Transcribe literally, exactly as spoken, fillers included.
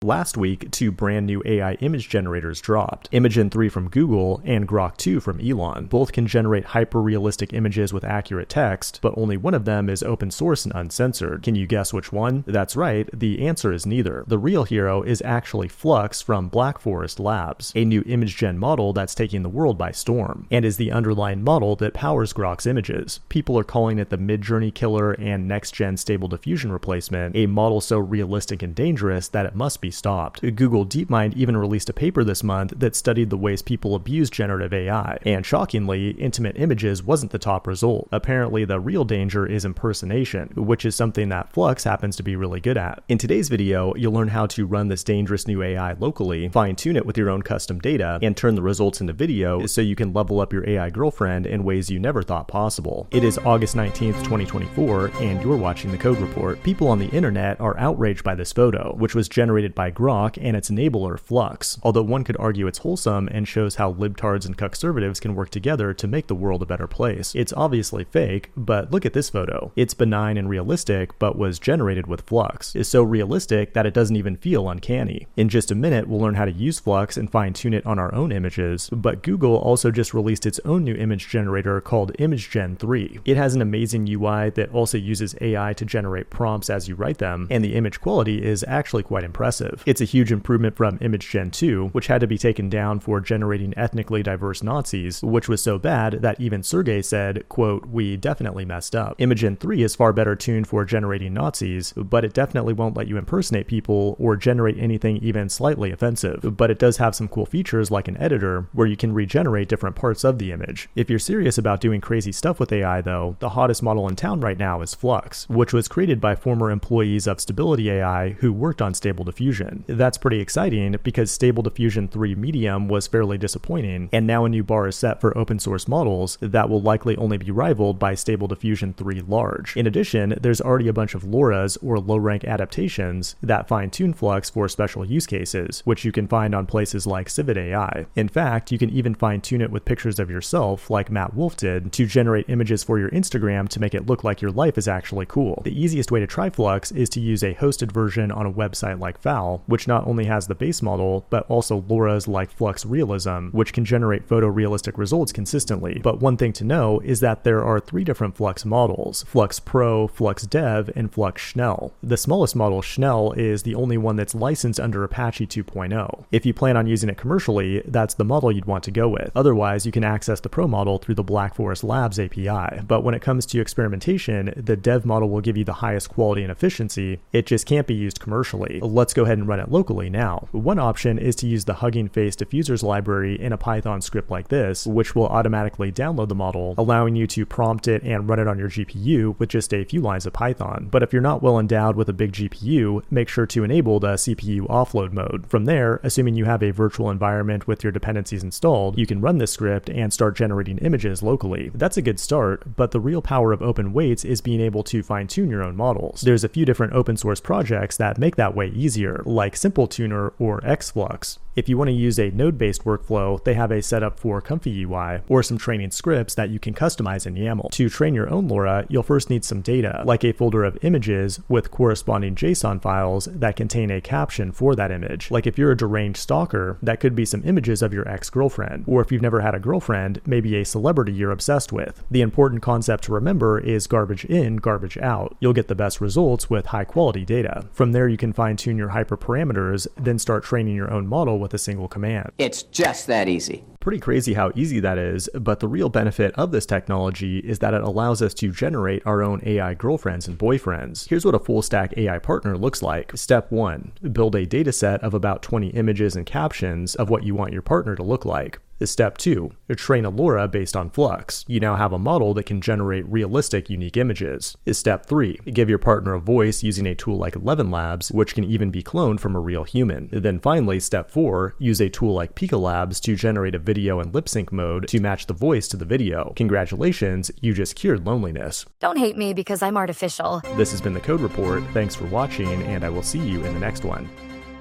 Last week, two brand new A I image generators dropped, Imagen three from Google and Grok two from Elon. Both can generate hyper-realistic images with accurate text, but only one of them is open source and uncensored. Can you guess which one? That's right, the answer is neither. The real hero is actually Flux from Black Forest Labs, a new image gen model that's taking the world by storm, and is the underlying model that powers Grok's images. People are calling it the Midjourney killer and next-gen Stable Diffusion replacement, a model so realistic and dangerous that it must be stopped. Google DeepMind even released a paper this month that studied the ways people abuse generative A I, and shockingly, intimate images wasn't the top result. Apparently, the real danger is impersonation, which is something that Flux happens to be really good at. In today's video, you'll learn how to run this dangerous new A I locally, fine-tune it with your own custom data, and turn the results into video so you can level up your A I girlfriend in ways you never thought possible. It is August nineteenth, twenty twenty-four, and you're watching The Code Report. People on the internet are outraged by this photo, which was generated by Grok and its enabler Flux, although one could argue it's wholesome and shows how libtards and conservatives can work together to make the world a better place. It's obviously fake, but look at this photo. It's benign and realistic, but was generated with Flux. It's so realistic that it doesn't even feel uncanny. In just a minute, we'll learn how to use Flux and fine-tune it on our own images, but Google also just released its own new image generator called Imagen three. It has an amazing U I that also uses A I to generate prompts as you write them, and the image quality is actually quite impressive. It's a huge improvement from Imagen two, which had to be taken down for generating ethnically diverse Nazis, which was so bad that even Sergey said, quote, "We definitely messed up." Imagen three is far better tuned for generating Nazis, but it definitely won't let you impersonate people or generate anything even slightly offensive. But it does have some cool features like an editor where you can regenerate different parts of the image. If you're serious about doing crazy stuff with A I though, the hottest model in town right now is Flux, which was created by former employees of Stability A I who worked on Stable Diffusion. That's pretty exciting because Stable Diffusion three Medium was fairly disappointing, and now a new bar is set for open source models that will likely only be rivaled by Stable Diffusion three Large. In addition, there's already a bunch of LoRa's or low-rank adaptations that fine-tune Flux for special use cases, which you can find on places like Civit A I. In fact, you can even fine-tune it with pictures of yourself, like Matt Wolf did, to generate images for your Instagram to make it look like your life is actually cool. The easiest way to try Flux is to use a hosted version on a website like Fowl, which not only has the base model, but also LoRa's like Flux Realism, which can generate photorealistic results consistently. But one thing to know is that there are three different Flux models: Flux Pro, Flux Dev, and Flux Schnell. The smallest model, Schnell, is the only one that's licensed under Apache two point oh. If you plan on using it commercially, that's the model you'd want to go with. Otherwise, you can access the Pro model through the Black Forest Labs A P I. But when it comes to experimentation, the Dev model will give you the highest quality and efficiency. It just can't be used commercially. Let's go ahead and run it locally now. One option is to use the Hugging Face diffusers library in a Python script like this, which will automatically download the model, allowing you to prompt it and run it on your G P U with just a few lines of Python. But if you're not well endowed with a big G P U, make sure to enable the C P U offload mode. From there, assuming you have a virtual environment with your dependencies installed, you can run this script and start generating images locally. That's a good start, but the real power of open weights is being able to fine-tune your own models. There's a few different open source projects that make that way easier, like SimpleTuner or Xflux. If you want to use a node-based workflow, they have a setup for Comfy U I or some training scripts that you can customize in YAML. To train your own LoRa, you'll first need some data, like a folder of images with corresponding JSON files that contain a caption for that image. Like if you're a deranged stalker, that could be some images of your ex-girlfriend, or if you've never had a girlfriend, maybe a celebrity you're obsessed with. The important concept to remember is garbage in, garbage out. You'll get the best results with high-quality data. From there, you can fine-tune your hyperparameters, then start training your own model with a single command. It's just that easy. Pretty crazy how easy that is, but the real benefit of this technology is that it allows us to generate our own A I girlfriends and boyfriends. Here's what a full stack A I partner looks like. Step one, build a dataset of about twenty images and captions of what you want your partner to look like. Step two, train a LoRa based on Flux. You now have a model that can generate realistic, unique images. Step three, give your partner a voice using a tool like Eleven Labs, which can even be cloned from a real human. Then finally, step four, use a tool like Pika Labs to generate a video in lip sync mode to match the voice to the video. Congratulations, you just cured loneliness. Don't hate me because I'm artificial. This has been The Code Report. Thanks for watching, and I will see you in the next one.